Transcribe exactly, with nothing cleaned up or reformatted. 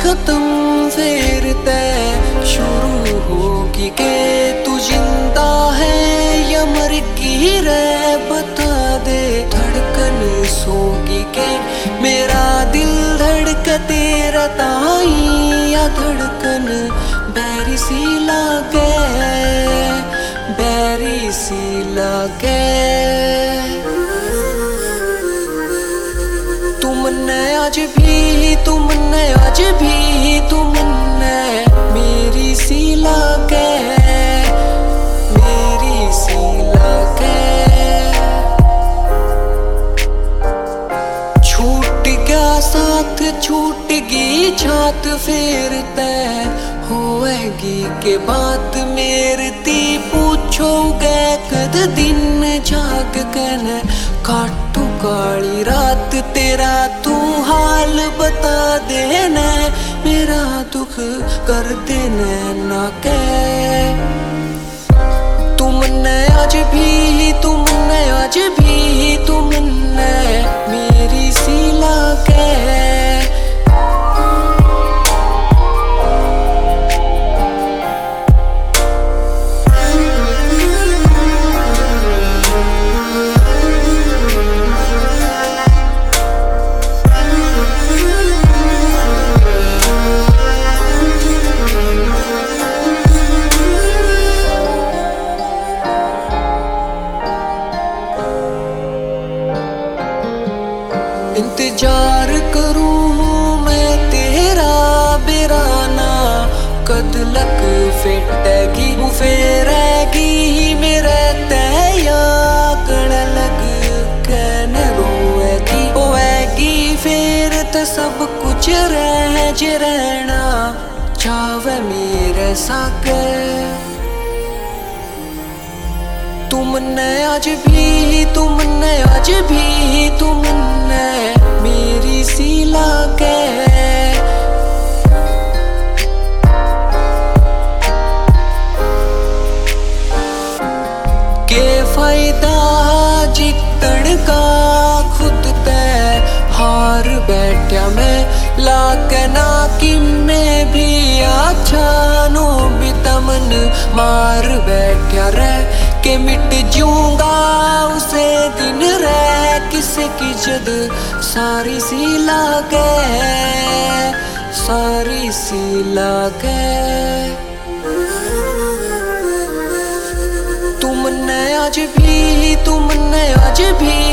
खत्म फिर तय शुरू होगी के तू जिंदा है या मर की रे बता दे। धड़कन सोगी के मेरा दिल धड़क तेरा ताई या धड़कन बैरी सी लागे बैरी सी लागे। तुमने आज भी तुमने आज भी तुमने मेरी सी लागे मेरी सी लागे। छूट गया साथ छूट गई छात फिर तय होएगी के बात मेरी ती पूछोगे कद दिन जाग कर काटू काली रात तेरा तू हाल बता देना मेरा दुख कर देना ना कह। तुमने आज भी तुमने आज भी तुमने मेरी सी लागे इंतजार करूं मैं तेरा बिराना कद लक फिटेगी वो फेरेगी मेरे तैया कण लग कहने रोएगी होएगी फिर तो सब कुछ रह ज रहना चावे मेरे साके। तुमने आज भी तुमने आज भी तुमने मेरी सी लागे के फायदा जितन का खुद तय हार बैठा मैं लागना कि मैं भी अच्छा नो भी तमन मार बैठा रह के मिट जूंगा उसे दिन रह किसे की जद सारी सी लागे सारी सी लागे। तुमने आज भी तुमने आज भी